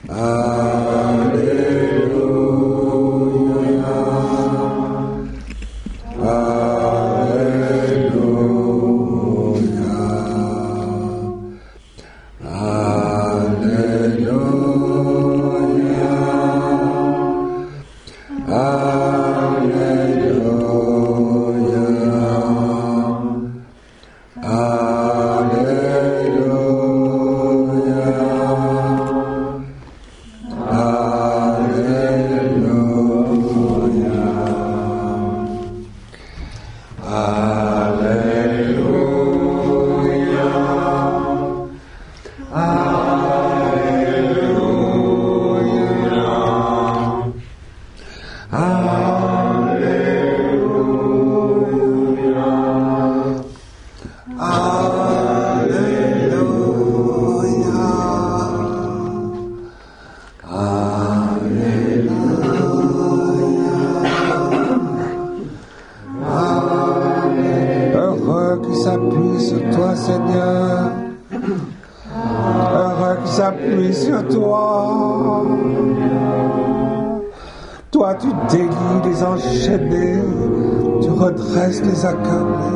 Toi, tu délies les enchaînés, tu redresses les accablés.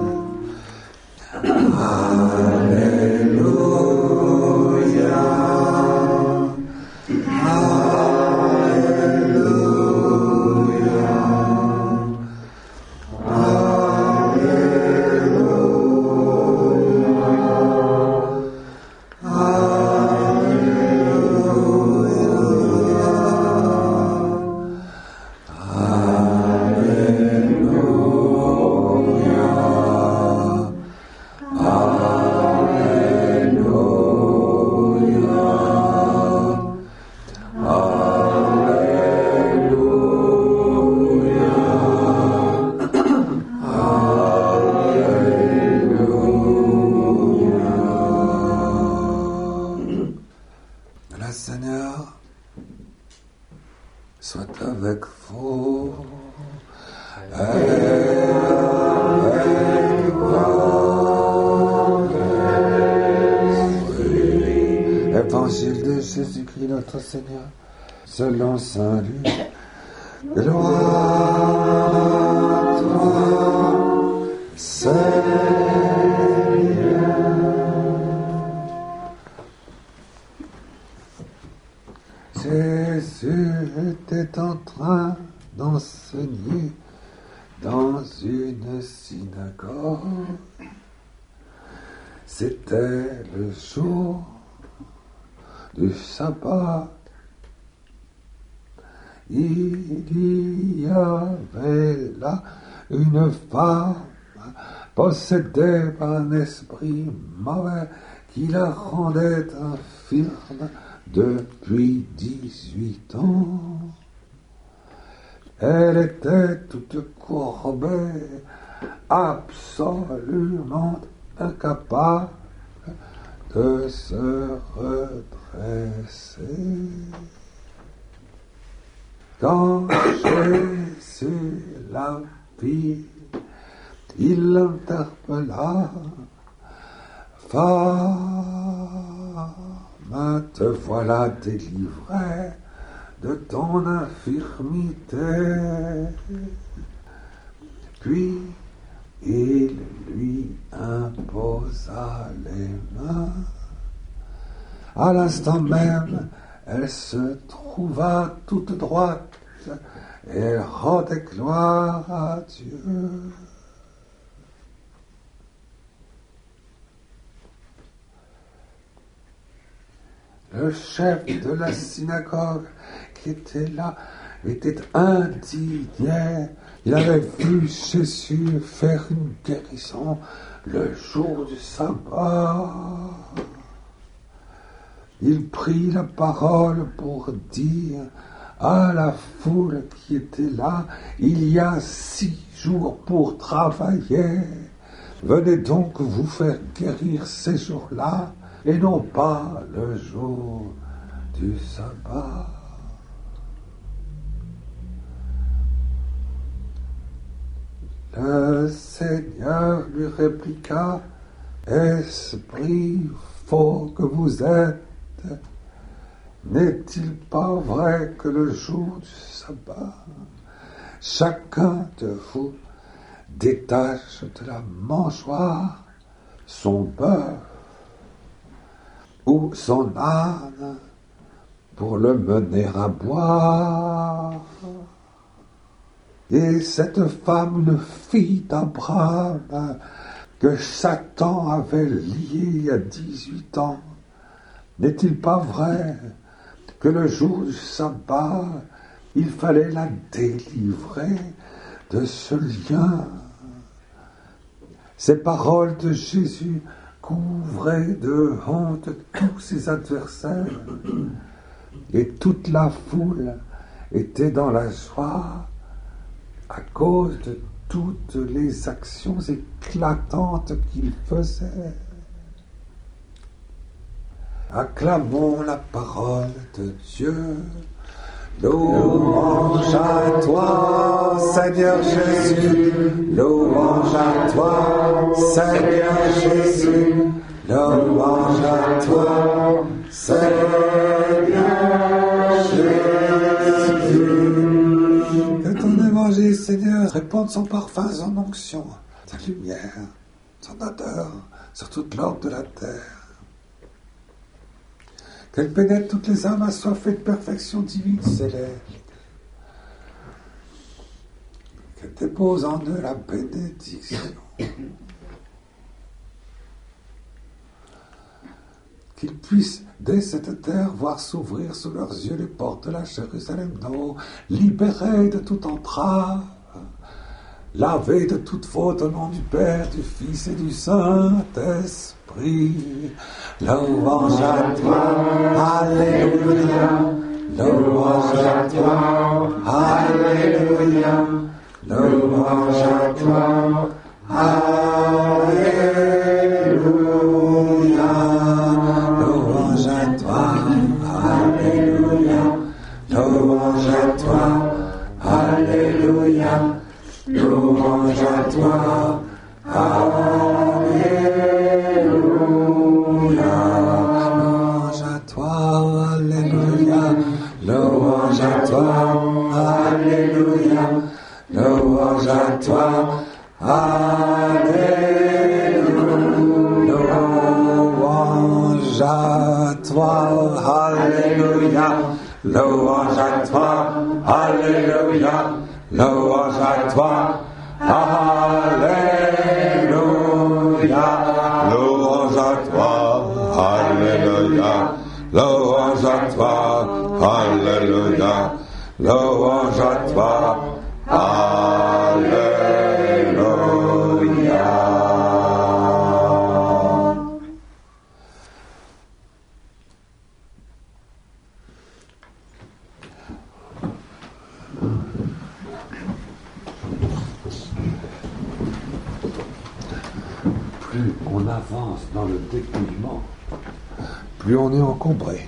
Alléluia. Le Seigneur soit avec vous et avec votre esprit. Évangile de Jésus-Christ notre Seigneur, selon Saint Luc. Gloire à toi, Seigneur. Jésus était en train d'enseigner dans une synagogue. C'était le jour du sabbat. Il y avait là une femme possédée par un esprit mauvais qui la rendait infirme depuis 18 ans. Elle était toute courbée, absolument incapable de se redresser. Quand Jésus la vit, il l'interpella. Femme, te voilà délivrée de ton infirmité. Puis il lui imposa les mains. À l'instant même, elle se trouva toute droite et rendait gloire à Dieu. Le chef de la synagogue qui était là était indigné. Il avait vu Jésus faire une guérison le jour du sabbat. Il prit la parole pour dire à la foule qui était là, il y a 6 jours pour travailler. Venez donc vous faire guérir ces jours-là et non pas le jour du sabbat. Le Seigneur lui répliqua, esprit faux que vous êtes, N'est-il pas vrai que le jour du sabbat, chacun de vous détache de la mangeoire son bœuf ou son âne pour le mener à boire? Et cette femme, une fille d'Abraham, que Satan avait liée il y a 18 ans, n'est-il pas vrai que le jour du sabbat, il fallait la délivrer de ce lien? Ces paroles de Jésus couvraient de honte tous ses adversaires, et toute la foule était dans la joie à cause de toutes les actions éclatantes qu'il faisait. Acclamons la parole de Dieu. Louange à toi, Seigneur Jésus. Louange à toi, Seigneur Jésus. Louange à toi, Seigneur Jésus. Que ton évangile, Seigneur, répande son parfum, son onction, sa lumière, son odeur sur toute l'orbe de la terre. Qu'elle pénètre toutes les âmes assoiffées de perfection divine céleste. Qu'elle dépose en eux la bénédiction. Qu'ils puissent, dès cette terre, voir s'ouvrir sous leurs yeux les portes de la Jérusalem d'en haut, libérés de toute entrave, lavés de toute faute au nom du Père, du Fils et du Saint-Esprit. Louange à toi, Alléluia. Louange à toi, Alléluia. Louange à toi, Alléluia. Louange à toi, Alléluia. Louange à toi, Alléluia. Louange à toi, Alléluia. Louange à toi, Alléluia. Louange à toi, Alléluia. Louange à toi, Alléluia. Louange à toi, Alléluia. Louange à toi, Alléluia. Louange à toi, Alléluia. Louange à toi, Alléluia. Louange à toi, Alléluia. Louange à toi, Alléluia. Plus on avance dans le dépouillement, plus on est encombré.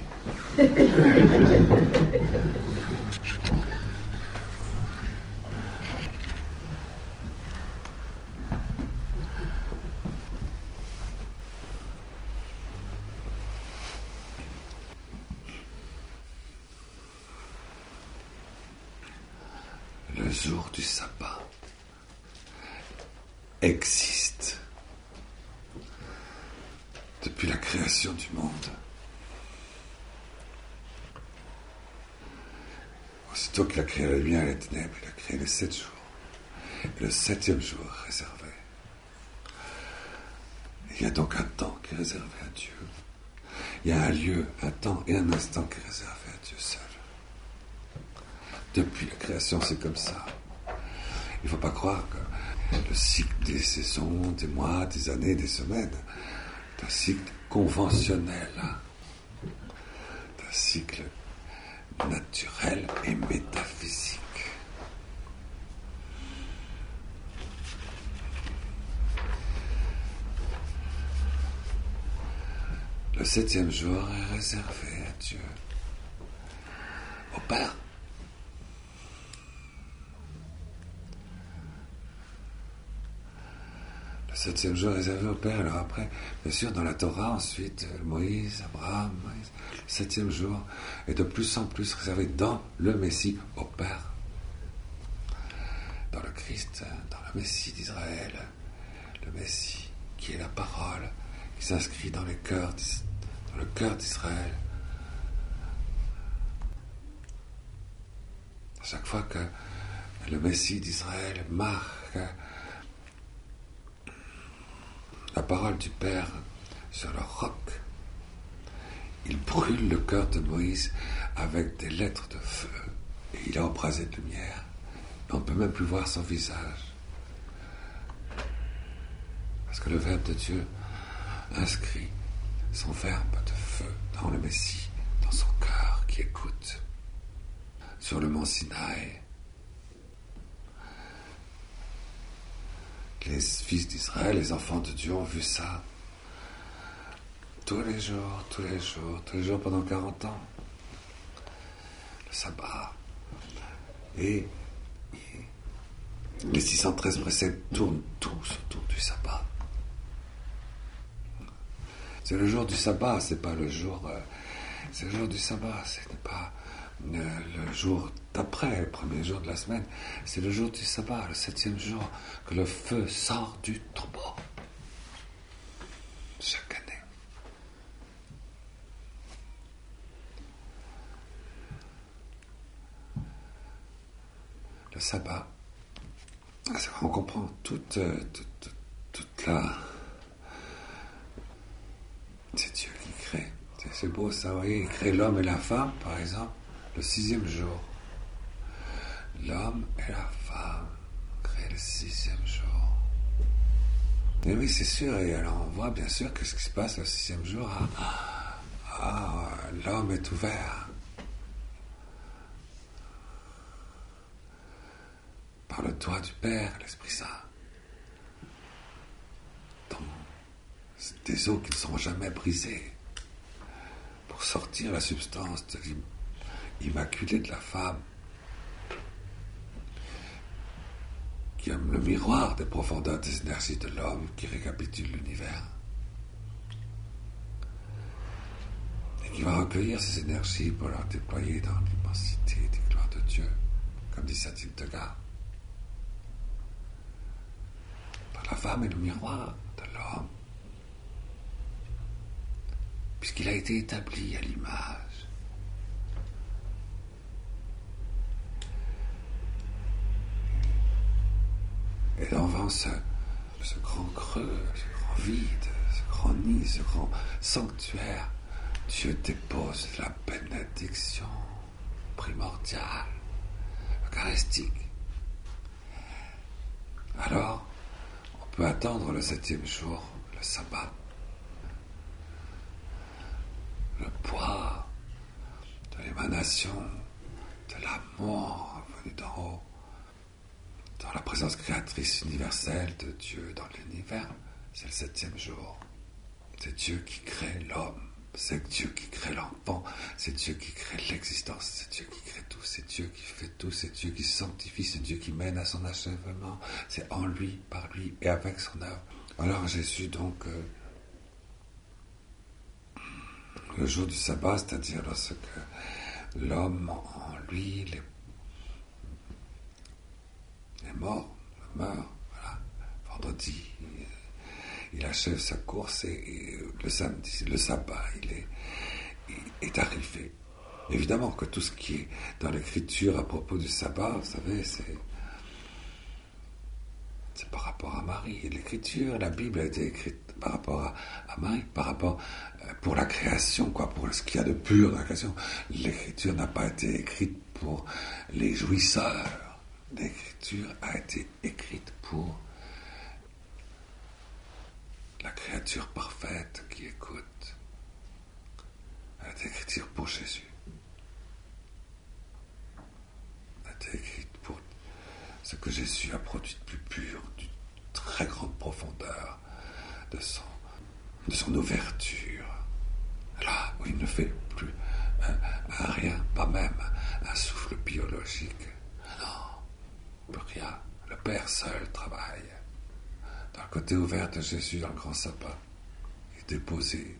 Le jour du sabbat existe depuis la création du monde. Aussitôt qu'il a créé la lumière et les ténèbres, il a créé les 7 jours. Et le 7e jour est réservé. Il y a donc un temps qui est réservé à Dieu. Il y a un lieu, un temps et un instant qui est réservé à Dieu seul. Depuis la création, c'est comme ça. Il ne faut pas croire que le cycle des saisons, des mois, des années, des semaines, d'un cycle conventionnel, d'un cycle naturel et métaphysique. Le 7e jour est réservé à Dieu, au Père. Le septième jour réservé au Père. Alors après, bien sûr, dans la Torah, ensuite, Moïse, Abraham, Moïse, le septième jour est de plus en plus réservé dans le Messie au Père. Dans le Christ, dans le Messie d'Israël, le Messie qui est la parole, qui s'inscrit dans le cœur d'Israël. À chaque fois que le Messie d'Israël marque la parole du Père sur le roc, il brûle le cœur de Moïse avec des lettres de feu et il est embrasé de lumière. On ne peut même plus voir son visage. Parce que le Verbe de Dieu inscrit son Verbe de feu dans le Messie, dans son cœur qui écoute. Sur le mont Sinaï, les fils d'Israël, les enfants de Dieu ont vu ça. Tous les jours pendant 40 ans. Le sabbat. Et les 613 préceptes tournent tous autour du sabbat. C'est le jour du sabbat, c'est pas le jour... c'est le jour du sabbat, ce n'est pas le jour d'après, le premier jour de la semaine. C'est le jour du sabbat, le 7e jour, que le feu sort du tombeau. Chaque année. Le sabbat, on comprend toute la... C'est Dieu qui crée. C'est beau ça, vous voyez, il crée l'homme et la femme, par exemple, le 6e jour. L'homme et la femme créent le 6e jour. Et oui, c'est sûr, et alors on voit bien sûr que ce qui se passe le 6e jour, l'homme est ouvert par le doigt du Père, l'Esprit Saint, dans des eaux qui ne seront jamais brisées, pour sortir la substance de l'immaculée de la femme, qui est le miroir des profondeurs des énergies de l'homme qui récapitule l'univers, et qui va recueillir ces énergies pour leur déployer dans l'immensité des gloires de Dieu, comme dit saint Hildegard. La femme est le miroir de l'homme, puisqu'il a été établi à l'image. Et devant ce grand creux, ce grand vide, ce grand nid, ce grand sanctuaire, Dieu dépose la bénédiction primordiale, eucharistique. Alors, on peut attendre le 7e jour, le sabbat, le poids de l'émanation de l'amour venu d'en haut, dans la présence créatrice universelle de Dieu dans l'univers. C'est le 7e jour. C'est Dieu qui crée l'homme, c'est Dieu qui crée l'enfant, c'est Dieu qui crée l'existence, c'est Dieu qui crée tout, c'est Dieu qui fait tout, c'est Dieu qui sanctifie, c'est Dieu qui mène à son achèvement, c'est en lui, par lui et avec son œuvre. Alors Jésus donc, le jour du sabbat, c'est-à-dire lorsque l'homme en lui est mort, meurt, voilà, vendredi, il achève sa course et le samedi, le sabbat, il est arrivé. Évidemment que tout ce qui est dans l'écriture à propos du sabbat, vous savez, c'est par rapport à Marie. L'écriture, la Bible a été écrite par rapport à Marie, par rapport pour la création, quoi, pour ce qu'il y a de pur dans la création. L'écriture n'a pas été écrite pour les jouisseurs. L'écriture a été écrite pour la créature parfaite qui écoute. Elle a été écrite pour Jésus. Elle a été écrite pour ce que Jésus a produit de plus pur, d'une très grande profondeur, de son ouverture. Là où il ne fait plus un rien, pas même un souffle biologique. Non, plus rien. Le Père seul travaille dans le côté ouvert de Jésus dans le grand sabbat. Il est déposé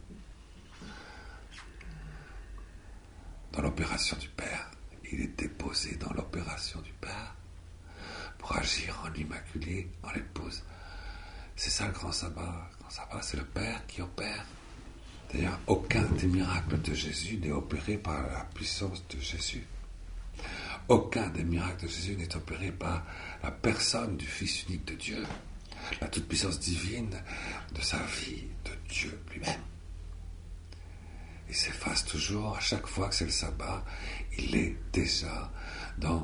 dans l'opération du Père. Il est déposé dans l'opération du Père pour agir en l'Immaculée, en l'épouse. C'est ça le grand sabbat. Le grand sabbat, c'est le Père qui opère. D'ailleurs, aucun des miracles de Jésus n'est opéré par la puissance de Jésus. Aucun des miracles de Jésus n'est opéré par la personne du Fils unique de Dieu, la toute-puissance divine de sa vie, de Dieu lui-même. Il s'efface toujours, à chaque fois que c'est le sabbat, il est déjà dans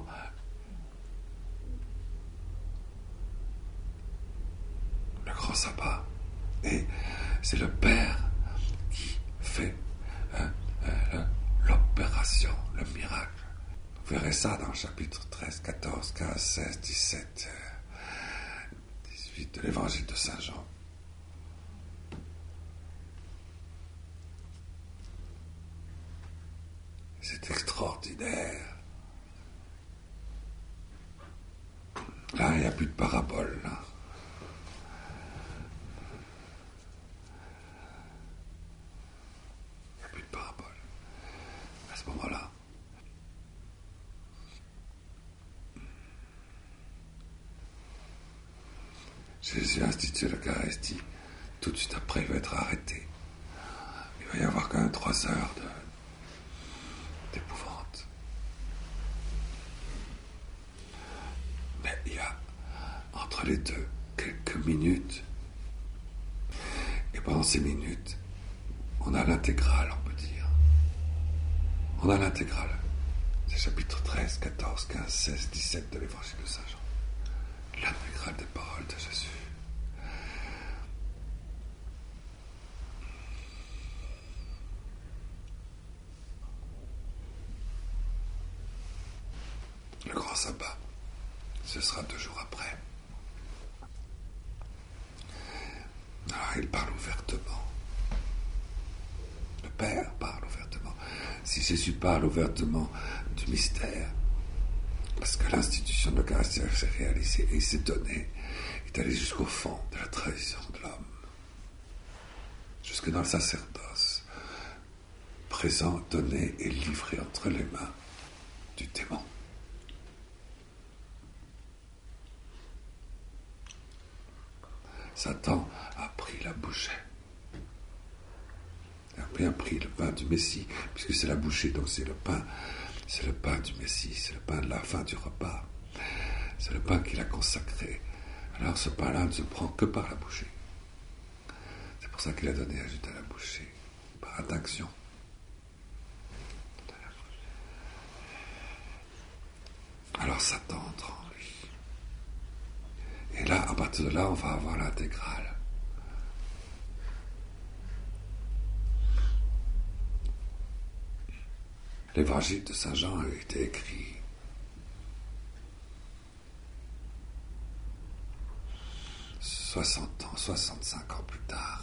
le grand sabbat. Et c'est le Père qui fait l'opération, le miracle. Vous verrez ça dans le chapitre 13, 14, 15, 16, 17, 18 de l'évangile de Saint Jean. C'est extraordinaire. Là, il n'y a plus de parabole. Là. Il n'y a plus de parabole. À ce moment-là, Jésus institue l'Eucharistie. Tout de suite après, il va être arrêté. Il va y avoir quand même 3 heures d'épouvante. Mais il y a entre les deux quelques minutes. Et pendant ces minutes, on a l'intégrale, on peut dire. On a l'intégrale. C'est chapitre 13, 14, 15, 16, 17 de l'évangile de Saint Jean. L'intégrale des paroles de Jésus. Le grand sabbat, ce sera 2 jours après. Alors il parle ouvertement. Le Père parle ouvertement. Si Jésus parle ouvertement du mystère, parce que l'institution de l'Eucharistie s'est réalisée et il s'est donné, il est allé jusqu'au fond de la trahison de l'homme, jusque dans le sacerdoce, présent, donné et livré entre les mains du démon. Satan a pris la bouchée. Il a bien pris le pain du Messie, puisque c'est la bouchée, donc c'est le pain du Messie, c'est le pain de la fin du repas. C'est le pain qu'il a consacré. Alors ce pain-là ne se prend que par la bouchée. C'est pour ça qu'il a donné à Judas la bouchée, par addiction. Alors Satan entre en lui. Et là, à partir de là, on va avoir l'intégrale. L'évangile de Saint Jean a été écrit « 65 ans plus tard.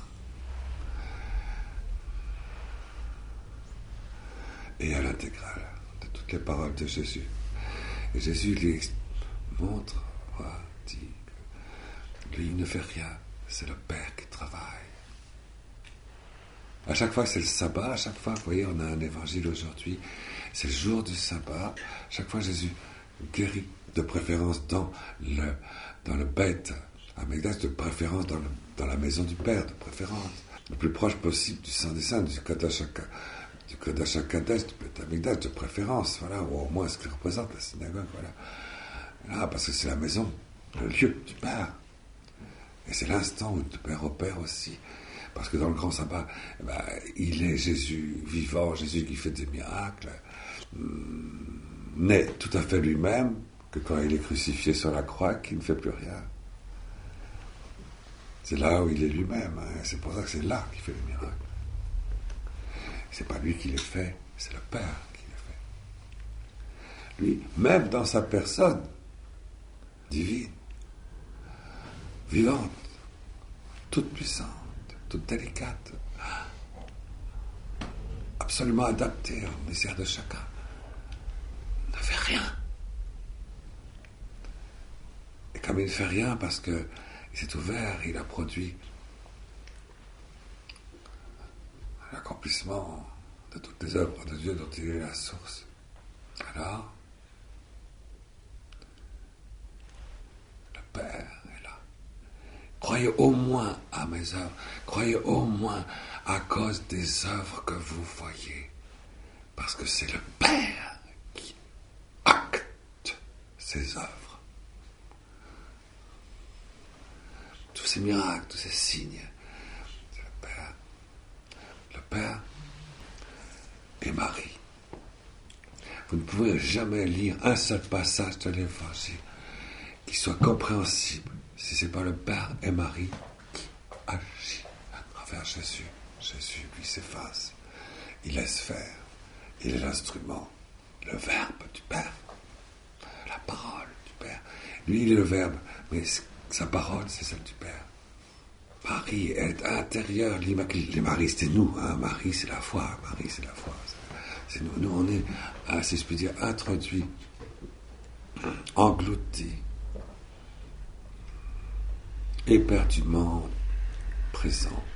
Et à l'intégrale de toutes les paroles de Jésus. Et Jésus les montre, dit que lui, il ne fait rien, c'est le Père qui travaille. À chaque fois que c'est le sabbat, à chaque fois, vous voyez, on a un évangile aujourd'hui, c'est le jour du sabbat, chaque fois Jésus guérit, de préférence dans le Beth Amikdash, de préférence dans la maison du Père, de préférence, le plus proche possible du Saint des Saints, du Kodesh HaKadosh, du Beth Amikdash, de préférence, voilà, ou au moins ce qu'il représente, la synagogue, voilà. Là, parce que c'est la maison, le lieu du Père. Et c'est l'instant où le Père opère aussi. Parce que dans le grand sabbat, il est Jésus vivant, Jésus qui fait des miracles, n'est tout à fait lui-même que quand il est crucifié sur la croix, qu'il ne fait plus rien. C'est là où il est lui-même. Hein. C'est pour ça que c'est là qu'il fait les miracles. C'est pas lui qui les fait, c'est le Père qui les fait. Lui, même dans sa personne divine, vivante, toute puissante, toute délicate, absolument adaptée au misère de chacun, ne fait rien. Et comme il ne fait rien parce que Il s'est ouvert, il a produit l'accomplissement de toutes les œuvres de Dieu dont il est la source. Alors, le Père est là. Croyez au moins à mes œuvres, croyez au moins à cause des œuvres que vous voyez, parce que c'est le Père qui acte ces œuvres. Tous ces miracles, tous ces signes, c'est le Père. Le Père et Marie. Vous ne pouvez jamais lire un seul passage de l'Évangile qui soit compréhensible si ce n'est pas le Père et Marie qui agit à travers Jésus. Jésus, lui, s'efface. Il laisse faire. Il est l'instrument, le Verbe du Père, la parole du Père. Lui, il est le Verbe, mais sa parole, c'est celle du Père. Marie est intérieure, l'Immaculée. Marie, c'est nous, hein. Marie, c'est la foi. Marie, c'est la foi. C'est nous. Nous, on est, si je puis dire, introduits, engloutis, éperdument présents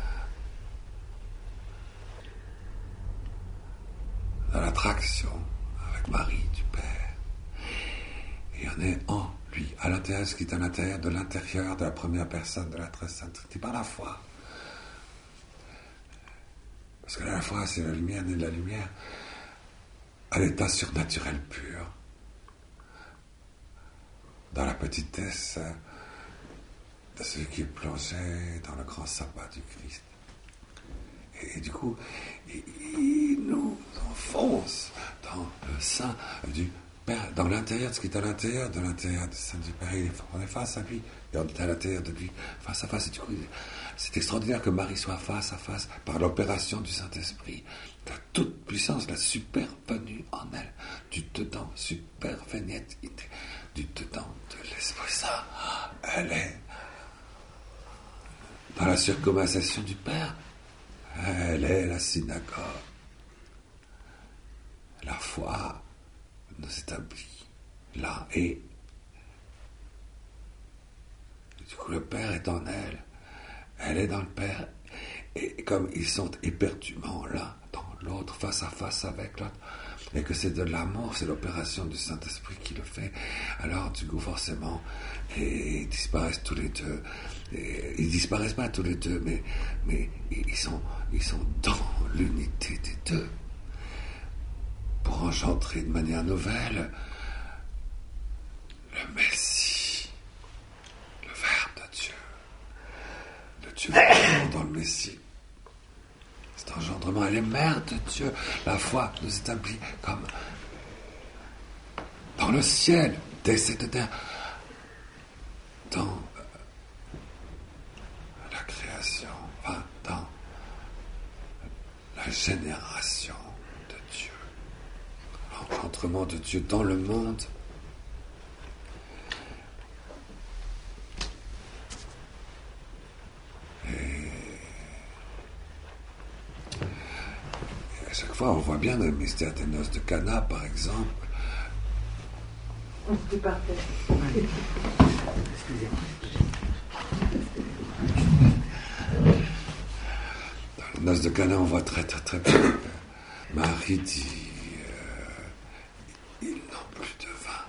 dans l'attraction avec Marie du Père. Et on est en lui, à l'intérieur, ce qui est à l'intérieur de la première personne de la très sainte Trinité, par la foi. Parce que la foi, c'est la lumière née de la lumière, à l'état surnaturel pur, dans la petitesse de celui qui est plongé dans le grand sabbat du Christ. Et du coup, il nous enfonce dans le sein du Père, dans l'intérieur de ce qui est à l'intérieur du sein du Père. On est face à lui, et on est à l'intérieur de lui, face à face. Et du coup, c'est extraordinaire que Marie soit face à face par l'opération du Saint-Esprit. La toute puissance, la supervenue en elle, du dedans, superveniet, du dedans de l'Esprit Saint. Elle est dans la circumcision du Père. Elle est la synagogue. La foi nous établit là. Et du coup, le Père est en elle. Elle est dans le Père. Et comme ils sont éperdument l'un dans l'autre, face à face avec l'autre, et que c'est de l'amour, c'est l'opération du Saint-Esprit qui le fait, alors du coup, forcément, ils disparaissent tous les deux. Et ils disparaissent pas tous les deux, mais ils sont dans l'unité des deux pour engendrer de manière nouvelle le Messie, le Verbe de Dieu, le Dieu dans le Messie. Cet engendrement, elle est mère de Dieu. La foi nous établit comme dans le ciel, dès cette terre, dans la création, enfin, dans la génération de Dieu, l'engendrement de Dieu dans le monde. Et à chaque fois, on voit bien dans le mystère des noces de Cana, par exemple. C'est parfait. Excusez-moi. Dans les noces de Cana, on voit très bien. Marie dit ils n'ont plus de vin.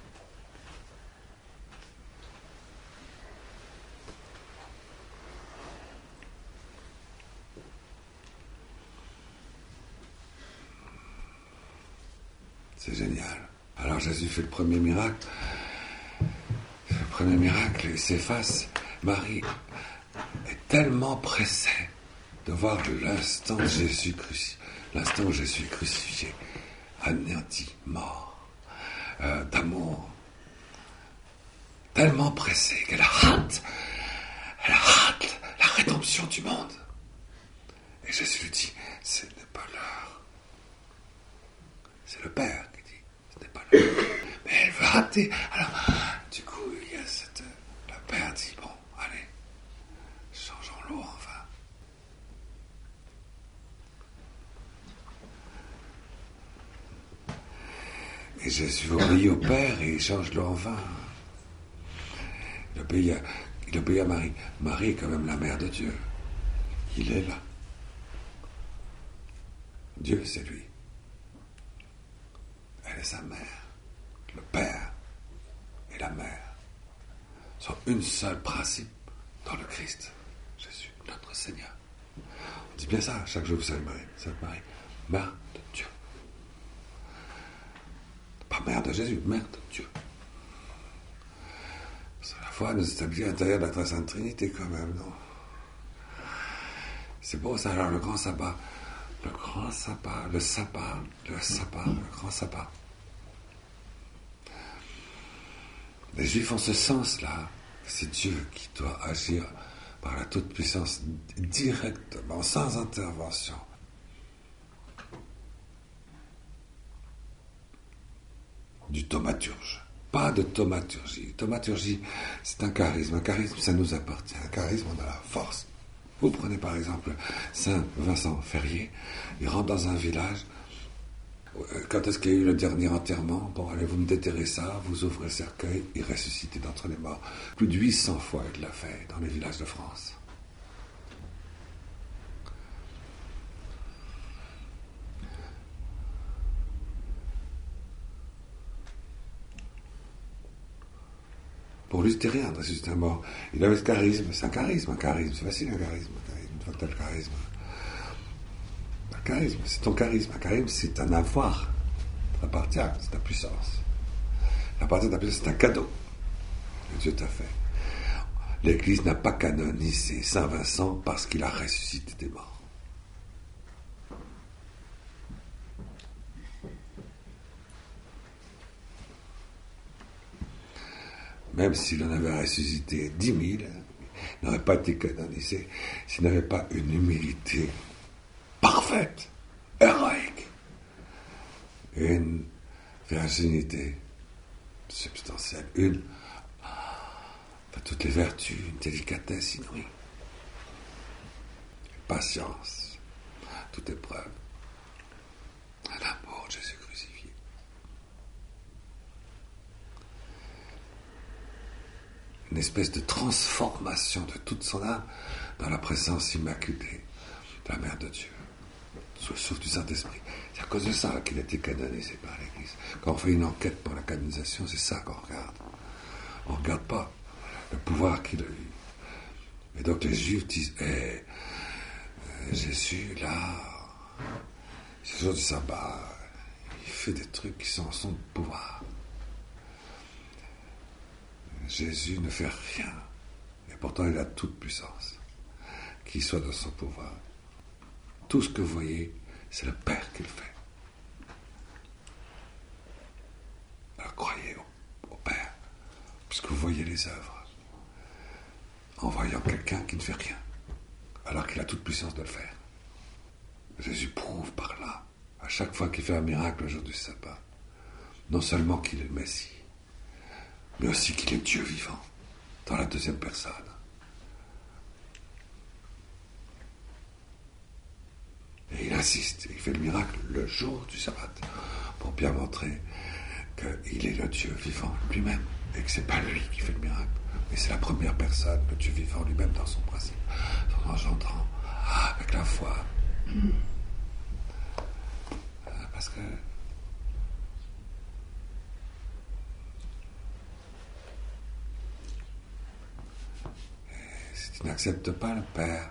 C'est génial. Alors Jésus fait le premier miracle. Le premier miracle, il s'efface. Marie est tellement pressée de voir l'instant de Jésus crucifié, l'instant où Jésus est crucifié, anéanti, mort, d'amour, tellement pressée qu'elle rate la rédemption du monde. Et Jésus lui dit, ce n'est pas l'heure. C'est le Père qui dit, ce n'est pas l'heure. Mais elle veut rater. Alors, du coup, il y a le Père dit, bon, allez, changeons l'eau en vin. Et Jésus obéit au Père et il change l'eau en vin. Il Il obéit à Marie. Marie est quand même la mère de Dieu. Il est là. Dieu, c'est lui. Elle est sa mère. Le Père et la mère sont une seule principe dans le Christ, Jésus, notre Seigneur. On dit bien ça chaque jour, Sainte Marie. Sainte Marie, mère de Dieu. Pas mère de Jésus, mère de Dieu. C'est la foi nous établit à l'intérieur de la très sainte Trinité quand même, non? C'est beau ça, alors le grand sabbat. Le grand sabbat, le sabbat, le grand sabbat. Les Juifs ont ce sens-là. C'est Dieu qui doit agir par la toute-puissance directement, sans intervention. Du thaumaturge. Pas de thaumaturgie. Thaumaturgie, c'est un charisme. Un charisme, ça nous appartient. Un charisme, on a la force. Vous prenez par exemple Saint Vincent Ferrier, il rentre dans un village. Quand est-ce qu'il y a eu le dernier enterrement? Bon, allez, vous me déterrez ça, vous ouvrez le cercueil, il ressuscite d'entre les morts. Plus de 800 fois il l'a fait dans les villages de France. Pour lui, c'était rien de ressusciter un mort. Il avait ce charisme, c'est un charisme, c'est facile un charisme, une fois que tu as le charisme. Un charisme, c'est ton charisme. Un charisme, c'est un avoir. Ça appartient, c'est ta puissance. La partie de ta puissance, c'est un cadeau que Dieu t'a fait. L'Église n'a pas canonisé Saint Vincent parce qu'il a ressuscité des morts. Même s'il en avait ressuscité 10 000, il n'aurait pas été canonisé s'il n'avait pas une humilité parfaite, héroïque, et une virginité substantielle, toutes les vertus, une délicatesse inouïe, une patience, toute épreuve, un amour de Jésus crucifié. Une espèce de transformation de toute son âme dans la présence immaculée de la Mère de Dieu, sous le souffle du Saint-Esprit. C'est à cause de ça qu'il a été canonisé par l'Église. Quand on fait une enquête pour la canonisation, c'est ça qu'on regarde. On ne regarde pas le pouvoir qu'il a eu. Et donc les Juifs disent, Jésus, là, ce jour du sabbat, il fait des trucs qui sont en son pouvoir. Jésus ne fait rien, et pourtant il a toute puissance, qui soit dans son pouvoir. Tout ce que vous voyez, c'est le Père qui le fait. Alors croyez au Père, puisque vous voyez les œuvres, en voyant quelqu'un qui ne fait rien, alors qu'il a toute puissance de le faire. Jésus prouve par là, à chaque fois qu'il fait un miracle le jour du sabbat, non seulement qu'il est le Messie, mais aussi qu'il est Dieu vivant, dans la deuxième personne. Et il insiste, il fait le miracle le jour du sabbat, pour bien montrer qu'il est le Dieu vivant lui-même, et que c'est pas lui qui fait le miracle, mais c'est la première personne, le Dieu vivant lui-même dans son principe, son engendrant, avec la foi. Parce que si tu n'acceptes pas le Père,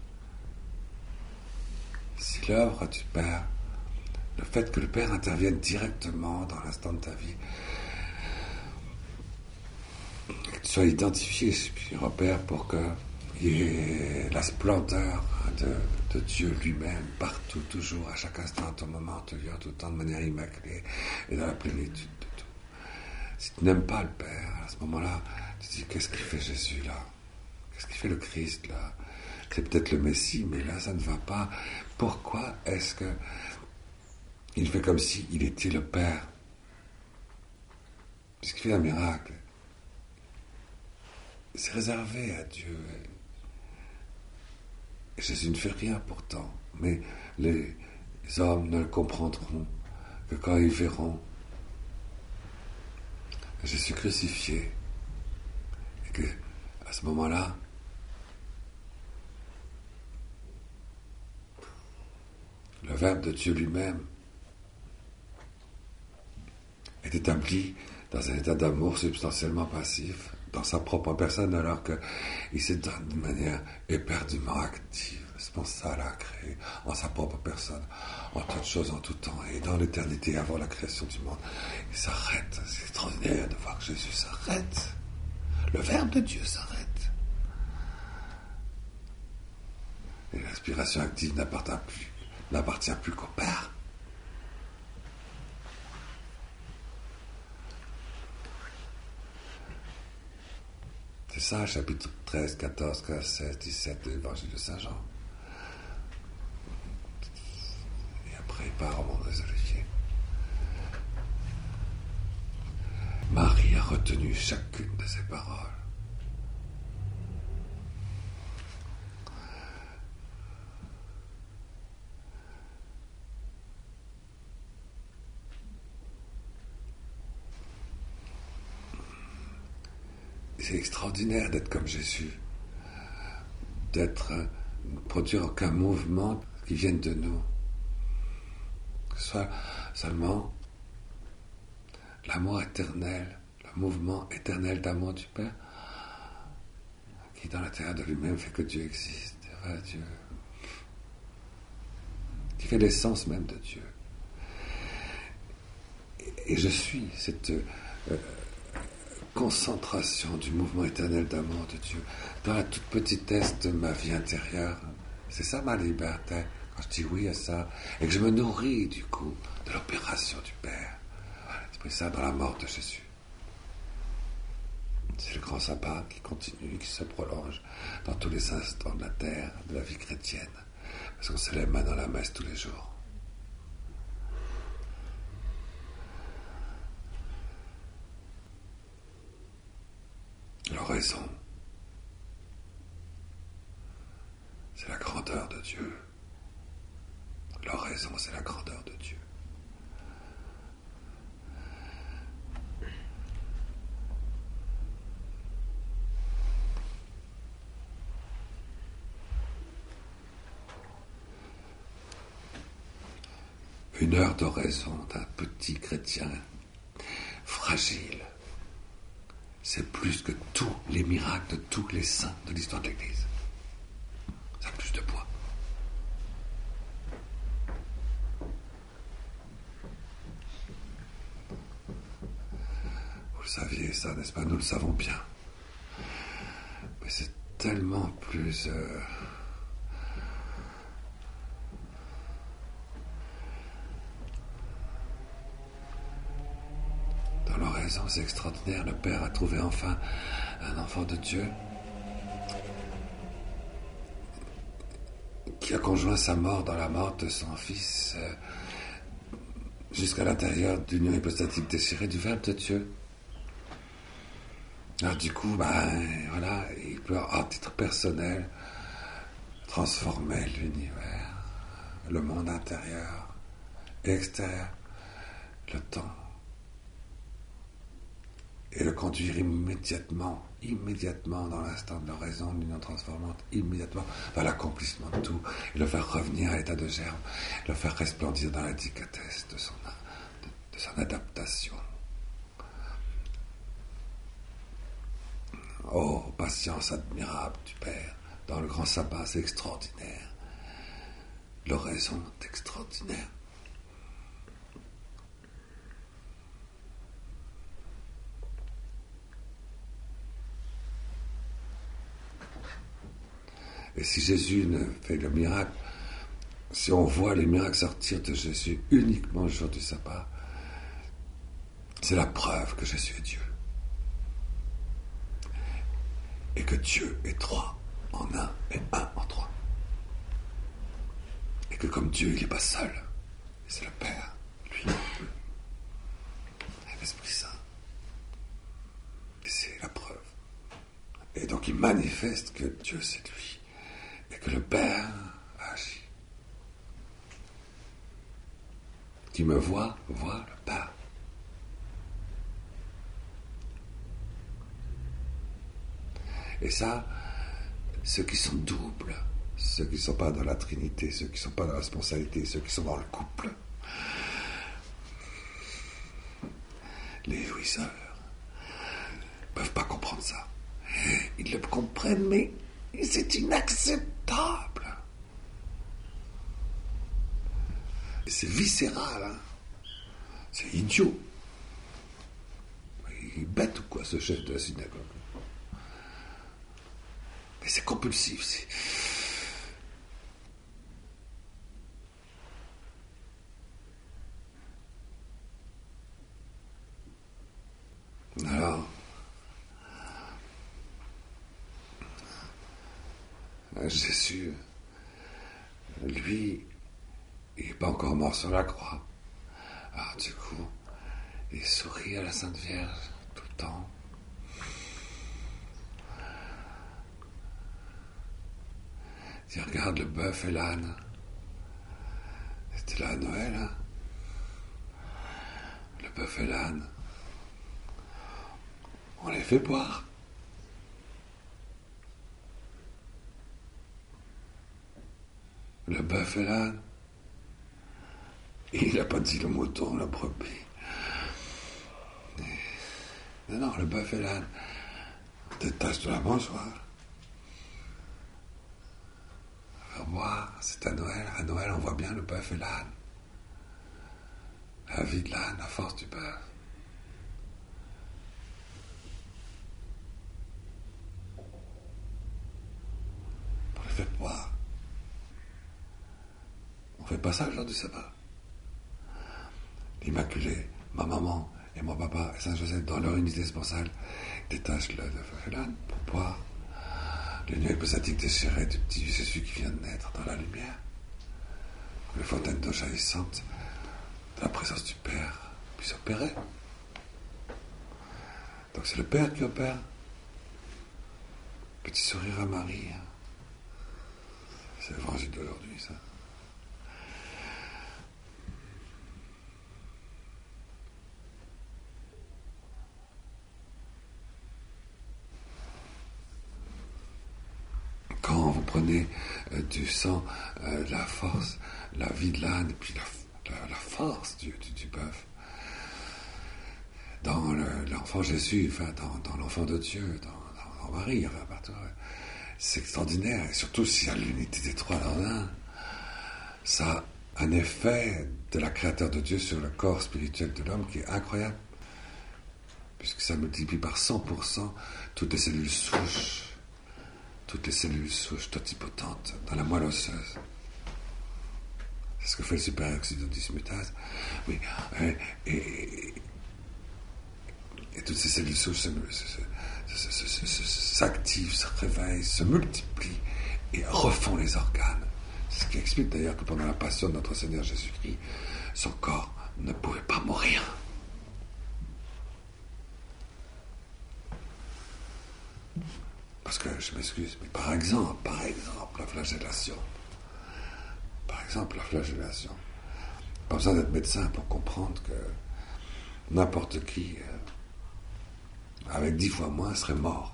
si l'œuvre du Père, le fait que le Père intervienne directement dans l'instant de ta vie, que tu sois identifié puis repère pour qu'il y ait la splendeur de Dieu lui-même, partout, toujours, à chaque instant, à ton moment, tout lieu, tout le temps, de manière immaculée et dans la plénitude de tout. Si tu n'aimes pas le Père, à ce moment-là, tu te dis, qu'est-ce qu'il fait Jésus là? Qu'est-ce qu'il fait le Christ là? C'est peut-être le Messie, mais là, ça ne va pas. Pourquoi est-ce que il fait comme s'il était le Père? Puisqu'il fait un miracle. C'est réservé à Dieu. Et Jésus ne fait rien pourtant, mais les hommes ne le comprendront que quand ils verront Jésus crucifié, et que À ce moment-là, le Verbe de Dieu lui-même est établi dans un état d'amour substantiellement passif dans sa propre personne, alors qu'il se donne d'une manière éperdument active, sponsale à créer en sa propre personne, en toutes choses, en tout temps, et dans l'éternité avant la création du monde. Il s'arrête. C'est extraordinaire de voir que Jésus s'arrête. Le Verbe de Dieu s'arrête. Et l'inspiration active n'appartient plus qu'au Père. C'est ça, chapitre 13, 14, 15, 16, 17 de l'Évangile de Saint Jean. Et après, il part au monde des Oliviers. Marie a retenu chacune de ses paroles. C'est extraordinaire d'être comme Jésus, produire aucun mouvement qui vienne de nous, que ce soit seulement l'amour éternel, le mouvement éternel d'amour du Père, qui dans l'intérieur de lui-même fait que Dieu existe, Dieu, qui fait l'essence même de Dieu. Et je suis cette concentration du mouvement éternel d'amour de Dieu dans la toute petitesse de ma vie intérieure. C'est ça ma liberté, quand je dis oui à ça, et que je me nourris du coup de l'opération du Père. Voilà, c'est pris ça dans la mort de Jésus. C'est le grand sabbat qui continue, qui se prolonge dans tous les instants de la terre, de la vie chrétienne, parce qu'on célèbre maintenant la messe tous les jours. L'oraison, c'est la grandeur de Dieu. L'oraison, c'est la grandeur de Dieu. Une heure d'oraison d'un petit chrétien fragile, c'est plus que tous les miracles de tous les saints de l'histoire de l'Église. Ça a plus de poids. Vous le saviez ça, n'est-ce pas? Nous le savons bien. Mais c'est tellement plus... Dans l'oraison, c'est extraordinaire. Le Père a trouvé enfin un enfant de Dieu qui a conjoint sa mort dans la mort de son Fils jusqu'à l'intérieur d'une union hypostatique déchirée du Verbe de Dieu. Alors du coup, voilà, il peut, à titre personnel, transformer l'univers, le monde intérieur et extérieur, le temps, et le conduire immédiatement dans l'instant de l'oraison, l'union transformante, immédiatement vers l'accomplissement de tout, et le faire revenir à l'état de germe, le faire resplendir dans la délicatesse de son adaptation. Oh, patience admirable du Père, dans le grand sabbat, c'est extraordinaire. L'oraison est extraordinaire. Et si Jésus ne fait le miracle, si on voit les miracles sortir de Jésus uniquement le jour du sabbat, c'est la preuve que Jésus est Dieu. Et que Dieu est trois en un et un en trois. Et que comme Dieu, il n'est pas seul. C'est le Père, lui. Et l'Esprit Saint. Et c'est la preuve. Et donc il manifeste que Dieu c'est lui. Et que le Père agit. Qui me voit le Père. Et ça, ceux qui sont doubles, ceux qui ne sont pas dans la Trinité, ceux qui ne sont pas dans la responsabilité, ceux qui sont dans le couple, les jouisseurs, ne peuvent pas comprendre ça. Ils le comprennent, mais c'est inacceptable. Et c'est viscéral, hein. C'est idiot. Il est bête ou quoi, ce chef de la synagogue? Mais c'est compulsif. Alors, Jésus, lui, il n'est pas encore mort sur la croix. Alors du coup, il sourit à la Sainte Vierge tout le temps. Il regarde le bœuf et l'âne. C'était là à Noël, hein? Le bœuf et l'âne. On les fait boire. Le bœuf et l'âne. Il n'a pas dit le mouton, la brebis. Non, le bœuf et l'âne. Détache de la mangeoire. On va boire, c'est à Noël. À Noël, on voit bien le bœuf et l'âne. La vie de l'âne, la force du bœuf. On les fait boire. On fait pas ça le jour du sabbat. L'Immaculée, ma maman et mon papa et Saint-Joseph, dans leur unité sponsale, détachent le bœuf et l'âne pour boire l'union hypostatique déchirée du petit Jésus qui vient de naître dans la lumière. Les fontaines d'eau jaillissantes de la présence du Père puissent opérer. Donc c'est le Père qui opère. Petit sourire à Marie. C'est l'évangile d'aujourd'hui, ça. Quand vous prenez du sang, la force, la vie de l'âne, et puis la force du bœuf, dans l'enfant Jésus, enfin dans l'enfant de Dieu, dans Marie, enfin partout, c'est extraordinaire. Et surtout s'il y a l'unité des trois dans un, ça a un effet de la créateur de Dieu sur le corps spirituel de l'homme qui est incroyable, puisque ça multiplie par 100% toutes les cellules souches totipotentes dans la moelle osseuse. C'est ce que fait le superoxyde dismutase. Oui, et toutes ces cellules souches s'activent, se réveillent, se multiplient et refont les organes. C'est ce qui explique d'ailleurs que pendant la passion de notre Seigneur Jésus-Christ, son corps ne pouvait pas mourir. Parce que, je m'excuse, mais par exemple, la flagellation. Pas besoin d'être médecin pour comprendre que n'importe qui, avec 10 fois moins, serait mort.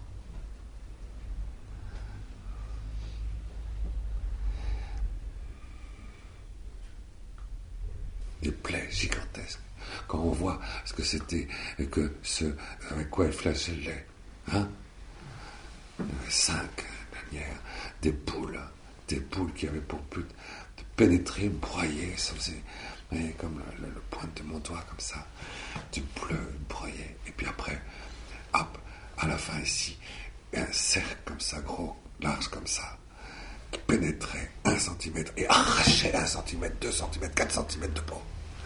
Des plaies gigantesques. Quand on voit ce que c'était, et que avec quoi elle flagellait, hein? Il y avait 5 lanières, des poules qui avaient pour but de pénétrer, broyer, ça faisait comme le pointe de mon doigt, comme ça, du bleu, broyer, et puis après, hop, à la fin ici, un cercle comme ça, gros, large comme ça, qui pénétrait 1 centimètre et arrachait 1 centimètre, 2 centimètres, 4 centimètres de peau.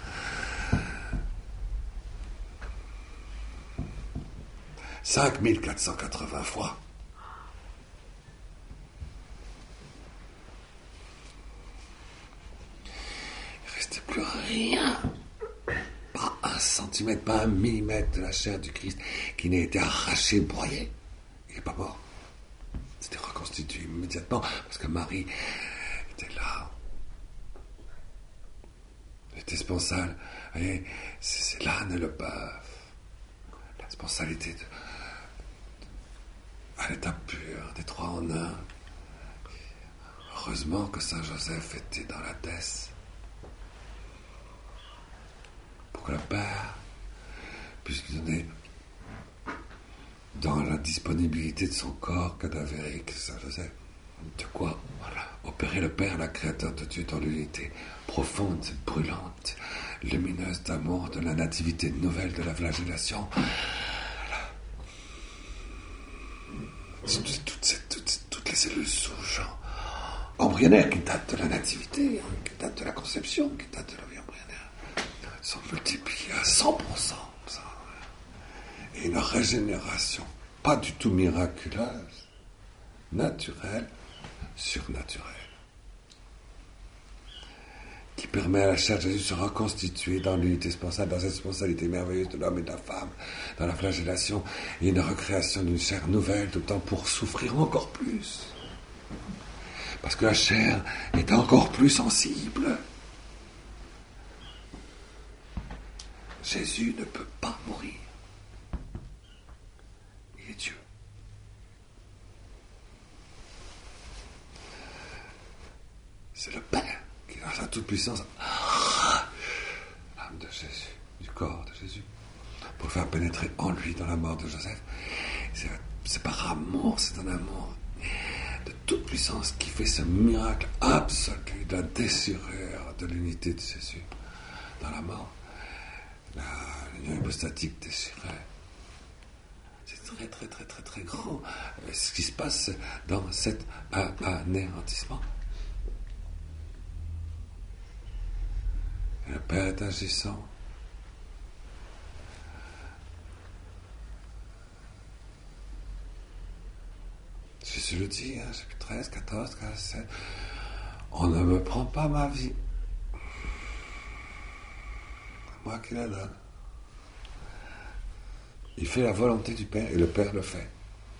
« 5480 fois. Plus rien, pas 1 centimètre, pas 1 millimètre de la chair du Christ qui n'a été arraché, broyé. Il n'est pas mort. C'était reconstitué immédiatement parce que Marie était là. Elle était sponsale. Et c'est l'âne et le bœuf. La sponsalité à l'état pur des trois en un. Heureusement que Saint Joseph était dans la dèce, pour que le Père puisse lui donner, dans la disponibilité de son corps cadavérique, Saint Joseph, de quoi opérer le Père, la créateur de Dieu, dans l'unité profonde, brûlante, lumineuse d'amour, de la nativité nouvelle, de la flagellation. Toutes les cellules souches embryonnaires qui datent de la nativité, qui datent de la conception, qui datent de la vie embryonnaire, sont multipliées à 100%. Et une régénération, pas du tout miraculeuse, naturelle, surnaturelle, qui permet à la chair de Jésus de se reconstituer dans l'unité sponsale, dans cette sponsalité merveilleuse de l'homme et de la femme, dans la flagellation et une recréation d'une chair nouvelle, d'autant pour souffrir encore plus. Parce que la chair est encore plus sensible. Jésus ne peut pas mourir. Il est Dieu. C'est le Père qui, dans sa toute-puissance, l'âme de Jésus, du corps de Jésus, pour faire pénétrer en lui dans la mort de Joseph. C'est par amour, c'est un amour de toute puissance qui fait ce miracle absolu de la déchirure de l'unité de Jésus dans la mort. L'union hypostatique déchirée. C'est très, très, très, très, très grand ce qui se passe dans cet anéantissement. Et le Père est agissant. Jésus le dit, chapitre 13, 14, 17. On ne me prend pas ma vie. C'est moi qui la donne. Il fait la volonté du Père et le Père le fait.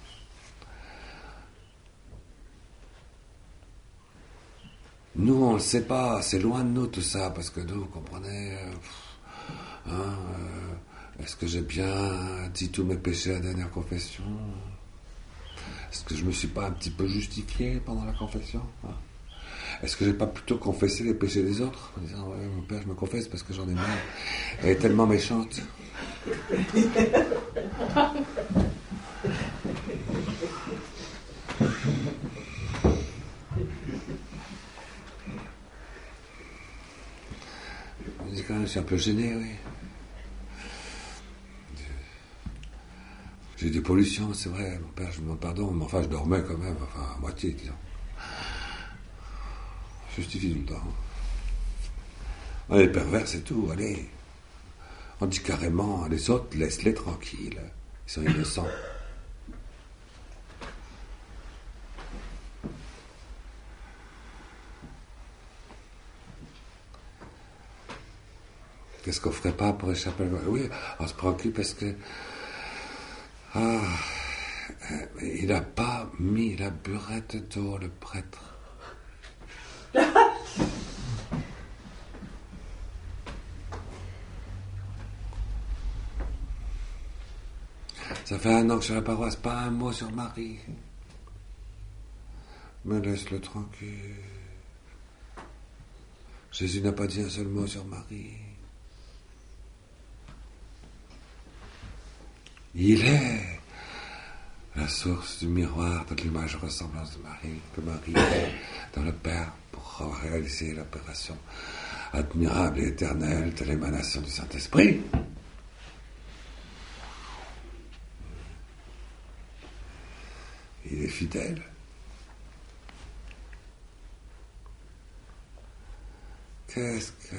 Nous, on ne le sait pas, c'est loin de nous tout ça, parce que nous, vous comprenez, est-ce que j'ai bien dit tous mes péchés à la dernière confession ? Est-ce que je me suis pas un petit peu justifié pendant la confession ? Est-ce que j'ai pas plutôt confessé les péchés des autres en disant ouais, mon Père, je me confesse parce que j'en ai marre. Elle est tellement méchante. Je dis quand même, je suis un peu gêné, oui. J'ai des pollutions, c'est vrai, mon Père, je me demande pardon, mais enfin, je dormais quand même, enfin, à moitié, disons. Je justifie tout le temps. On est pervers, c'est tout, allez. On dit carrément, les autres, laisse-les tranquilles. Ils sont innocents. Qu'est-ce qu'on ferait pas pour échapper à... Oui, on se préoccupe parce que... il n'a pas mis la burette d'eau, le prêtre. Ça fait 1 an que je suis à la paroisse, pas un mot sur Marie. Mais laisse-le tranquille. Jésus n'a pas dit un seul mot sur Marie. Il est la source du miroir de l'image et ressemblance de Marie, que Marie est dans le Père pour réaliser l'opération admirable et éternelle de l'émanation du Saint-Esprit. Il est fidèle. Qu'est-ce que...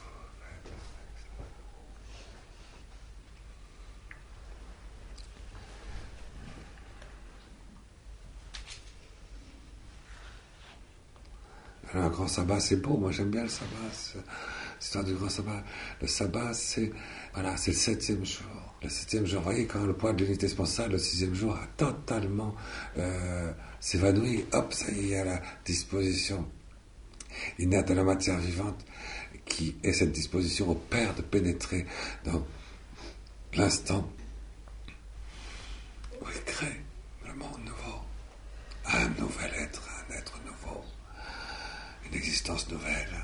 Alors, un grand sabbat, c'est beau. Moi, j'aime bien le sabbat. L'histoire du grand sabbat. Le sabbat, c'est le 7e jour. Le 7e jour, vous voyez, quand le poids de l'unité sponsale, le 6e jour, a totalement s'évanoui. Hop, ça y est, il y a la disposition innate de la matière vivante qui est cette disposition au Père de pénétrer dans l'instant où il crée. Le le monde nouveau, un nouvel être, un être nouveau, une existence nouvelle,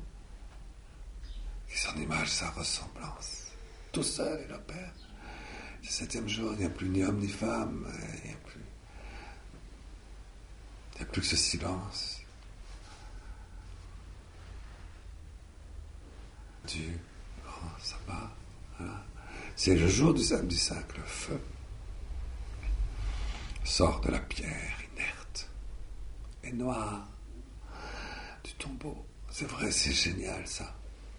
qui est son image, sa ressemblance. Tout seul est le Père. Le 7e jour, il n'y a plus ni homme ni femme, il n'y a plus que ce silence du grand sabbat. Voilà. C'est le jour du samedi 5, le feu sort de la pierre inerte et noire du tombeau. C'est vrai, c'est génial ça.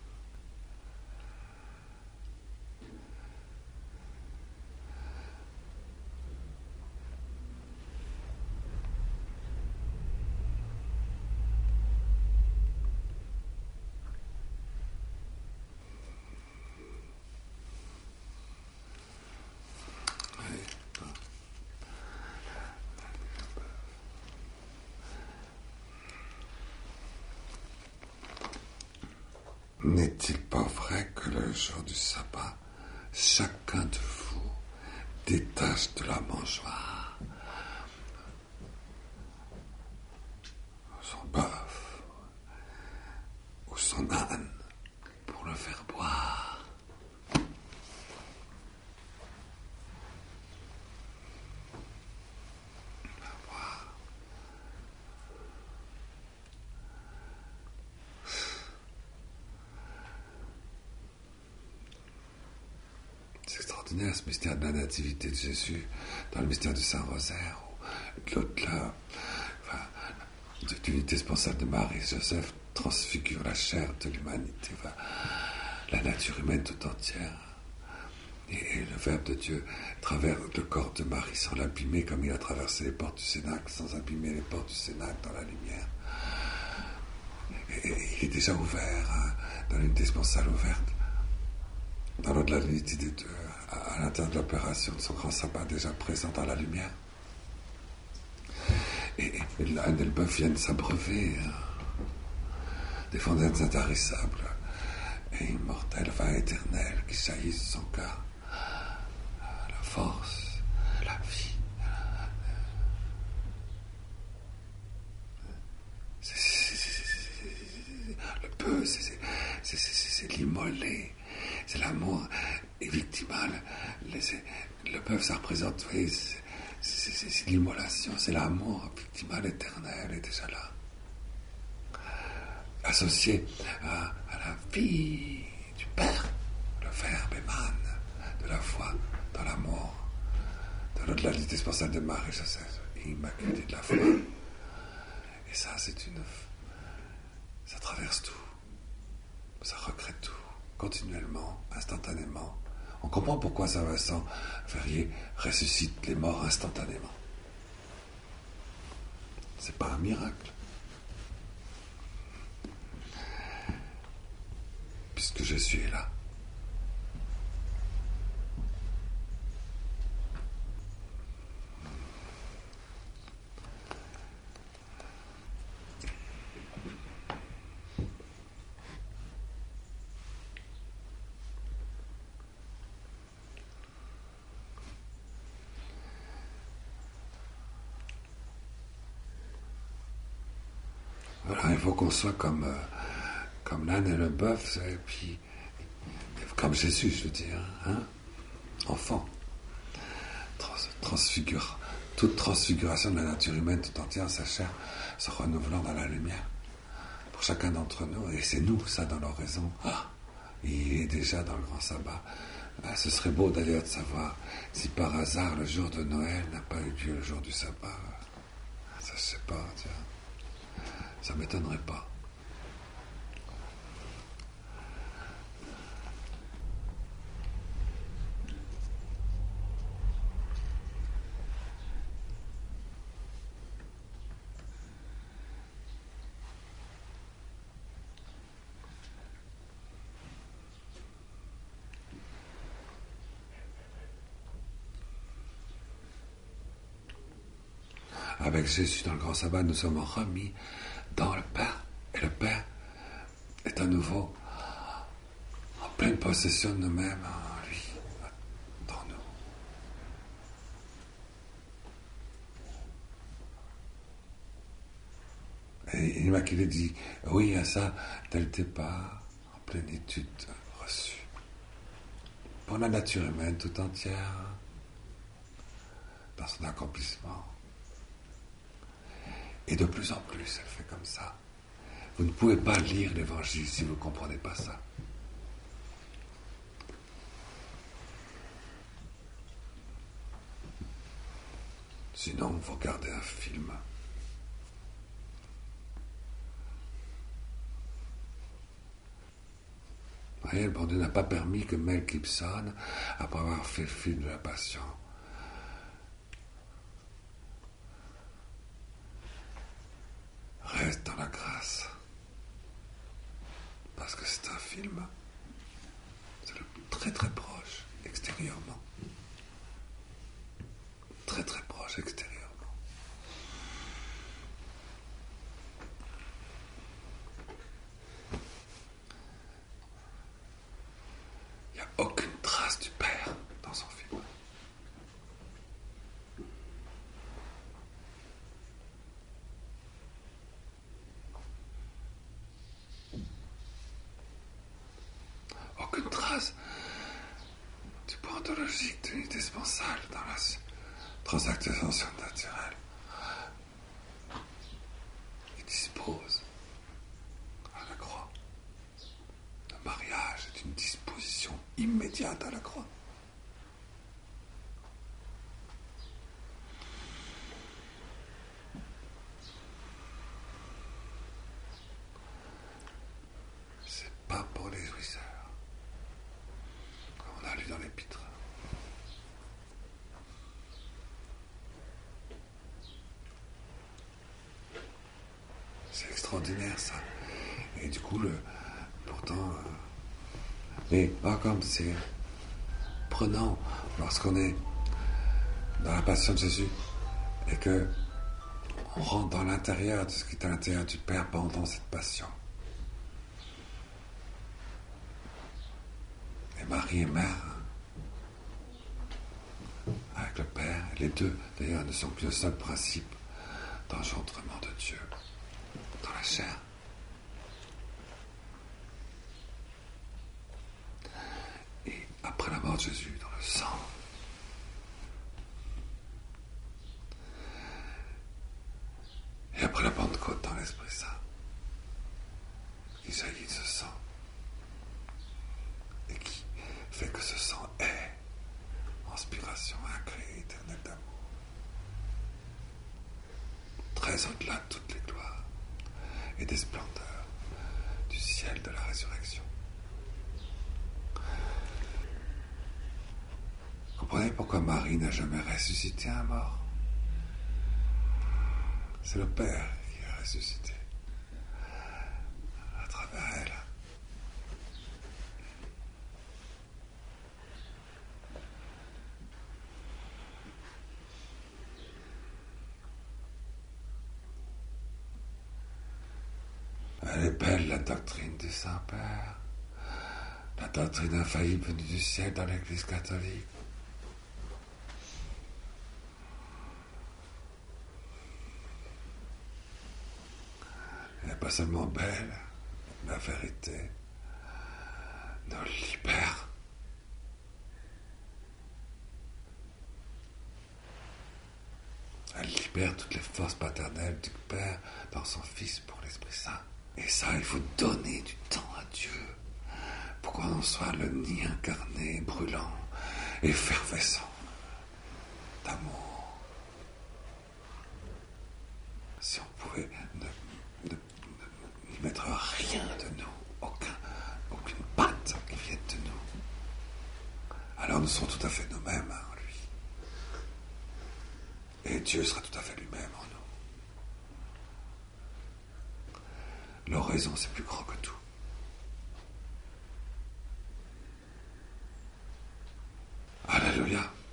N'est-il pas vrai que le jour du sabbat, chacun de vous détache de la mangeoire son bœuf ou son âne pour le faire boire? C'est extraordinaire ce mystère de la nativité de Jésus dans le mystère du Saint-Rosaire où l'au-delà, l'unité sponsale de Marie et Joseph transfigure la chair de l'humanité, la nature humaine tout entière. Et le Verbe de Dieu traverse le corps de Marie sans l'abîmer comme il a traversé les portes du Cénacle sans abîmer les portes du Cénacle dans la lumière. Et il est déjà ouvert dans l'unité sponsale ouverte, dans l'au-delà de l'unité des deux, à l'intérieur de l'opération de son grand sabbat déjà présent dans la lumière. Et l'âne et le bœuf viennent s'abreuver des fontaines intarissables et immortelles, éternelles, qui jaillissent de son cœur. La force, la vie. Le peu, c'est l'immolé, c'est l'amour et victimal. Le bœuf, ça représente, c'est l'immolation, c'est l'amour victimal éternel est déjà là. Associé à la vie du Père, le Verbe émane de la foi dans l'amour, de l'au-delà de l'unité spatiale de Marie Joseph, immaculée de la foi. Et ça, ça traverse tout, ça recrée tout, continuellement, instantanément. On comprend pourquoi Saint Vincent Ferrier ressuscite les morts instantanément. C'est pas un miracle. Puisque Jésus est là. Voilà, il faut qu'on soit comme l'âne et le bœuf, et puis comme Jésus, je veux dire, enfant. Toute transfiguration de la nature humaine tout entière, sa chair, se renouvelant dans la lumière. Pour chacun d'entre nous, et c'est nous, ça, dans l'oraison. Il est déjà dans le grand sabbat. Ce serait beau d'ailleurs de savoir si par hasard le jour de Noël n'a pas eu lieu le jour du sabbat. Ça, je sais pas, tiens. Ça m'étonnerait pas. Avec Jésus dans le grand sabbat, nous sommes remis dans le Père. Et le Père est à nouveau en pleine possession de nous-mêmes, en lui, dans nous. Et l'Immaculée dit, oui, à ça, tel départ, en plénitude reçue. Pour la nature humaine tout entière, dans son accomplissement. Et de plus en plus, elle fait comme ça. Vous ne pouvez pas lire l'Évangile si vous ne comprenez pas ça. Sinon, vous regardez un film. Vous voyez, le bon Dieu n'a pas permis que Mel Gibson, après avoir fait le film de la Passion, reste dans la grâce. Parce que c'est un film. C'est très très proche, extérieurement. Très très proche, extérieurement. Il n'y a aucune trace du Père dans son film. Aucune trace du point ontologique de l'unité sponsale dans la transactation surnaturelle. Il dispose à la croix. Le mariage est une disposition immédiate à la croix. C'est pas pour les jouisseurs, comme on a lu dans l'Épître. C'est extraordinaire ça. Et du coup, pourtant, mais comme c'est prenant lorsqu'on est dans la passion de Jésus et que on rentre dans l'intérieur de ce qui est à l'intérieur du Père pendant cette passion. Et Marie est mère avec le Père. Les deux, d'ailleurs, ne sont qu'un seul principe d'engendrement de Dieu dans la chair. Et après la mort de Jésus, dans le sang, et après la Pentecôte dans l'Esprit Saint, qui jaillit de ce sang, et qui fait que ce sang est inspiration incréée éternelle d'amour, très au-delà de toutes les gloires et des splendeurs du ciel de la résurrection. Vous comprenez pourquoi Marie n'a jamais ressuscité un mort? C'est le Père qui a ressuscité à travers elle. Elle est belle, la doctrine du Saint-Père, la doctrine infaillible venue du ciel dans l'Église catholique. Elle n'est pas seulement belle, la vérité nous libère. Elle libère toutes les forces paternelles du Père dans son Fils pour l'Esprit Saint. Et ça, il faut donner du temps à Dieu pour qu'on en soit le nid incarné, brûlant, effervescent d'amour. Si on pouvait n'y mettre rien de nous, aucune patte qui vienne de nous, alors nous serons tout à fait nous-mêmes en lui. Et Dieu sera tout à fait lui-même en nous. L'oraison, c'est plus grand que tout. Alléluia.